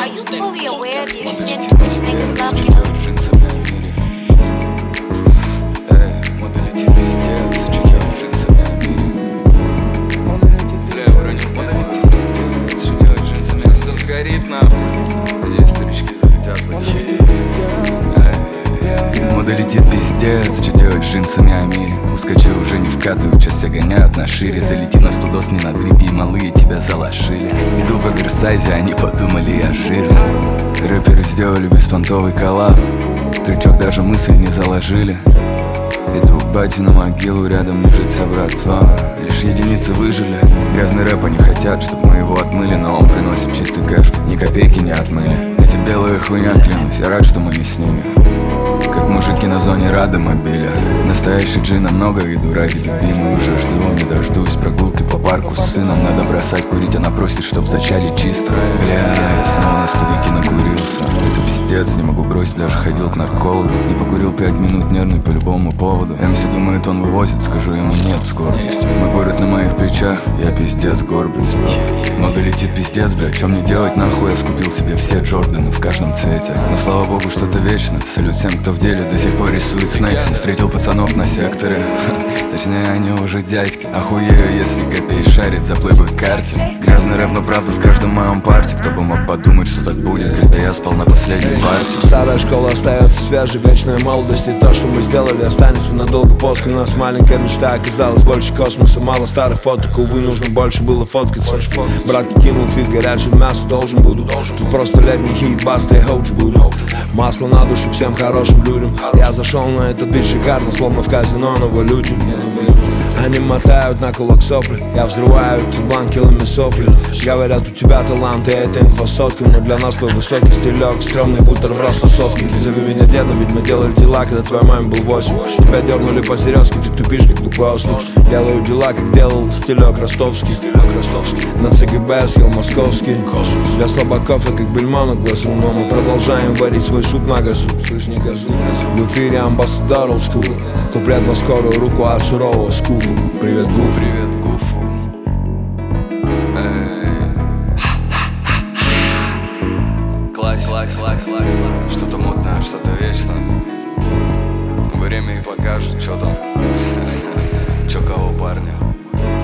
Are you fully aware the extent to which niggas love you? Горит нахуй, где старички залетят в эфире. Мода летит пиздец, что делать с джинсами Амири? Ускочи уже не вкатываю, сейчас все гоняют на шире. Залети на студос, не на дрипе, и малые тебя залошили. Иду в оверсайзе, они подумали, я жирный. Рэперы сделали беспонтовый коллаб, в трючок даже мысль не заложили. Иду к бате на могилу, рядом лежит вся братва. Лишь единицы выжили. Грязный рэп они хотят, чтобы мы его отмыли, но он приносит чистый кэш, ни копейки не отмыли. Эти белые хуйня, клянусь, я рад, что мы не с ними. Как мужики на зоне рады мобиля. Настоящий джин, много иду ради любимой. Уже жду, не дождусь прогулки по парку с сыном. Надо бросать курить, она просит, чтоб зачали чисто. Бля, я снова на столике накурился. Это пиздец, не могу бросить, даже ходил к наркологу. Не покурил 5 минут, нервный по любому поводу. МС думает, он вывозит, скажу ему нет с гордостью. Мой город на моих плечах, я пиздец горблюсь. Много летит пиздец, бля, чё мне делать нахуй? Я скупил себе все Джорданы в каждом цвете. Но слава богу, что-то вечно. Салют всем, кто в деле до сих пор рисует снэкс. Встретил пацанов на секторе, точнее они уже дядьки. Охуею, если копей шарит за плей в их карте. Грязный рэп, но правда в каждом моем парте. Кто бы мог подумать, что так будет, когда я спал на последней партии. Старая школа остается свежей, вечная молодость. И то, что мы сделали, останется надолго после нас. Маленькая мечта оказалась больше космоса. Мало старых фоток, увы, нужно больше было фоткаться. Брат кинул фит, горячее мясо должен буду. Тут просто летний хит, баста и хоуч буду. Масло на душу всем хорошим людям. Я зашел на этот бит шикарно, словно в казино на валюте. Они мотают на кулак сопли, я взрываю эти бланкилами софли. Говорят, у тебя талант, и это инфосотка. Но для нас твой высокий стилек, стрёмный бутер в рассосовке. Зови меня дедом, ведь мы делали дела, когда твоей маме был 8. Тебя дернули по серьезке, ты тупишь, как тупой ослик. Делаю дела, как делал стилек ростовский. На ЦГБ съел московский. Для слабаков я как бельмо на глазу. Но мы продолжаем варить свой суп на газу. В эфире амбассадор old school. Куплет на скорую руку от сурового скуфа. Привет, Гуф. Привет, Гуфу. Классик. Что-то модное, что-то вечное. Время и покажет, что там. Чё кого, парня.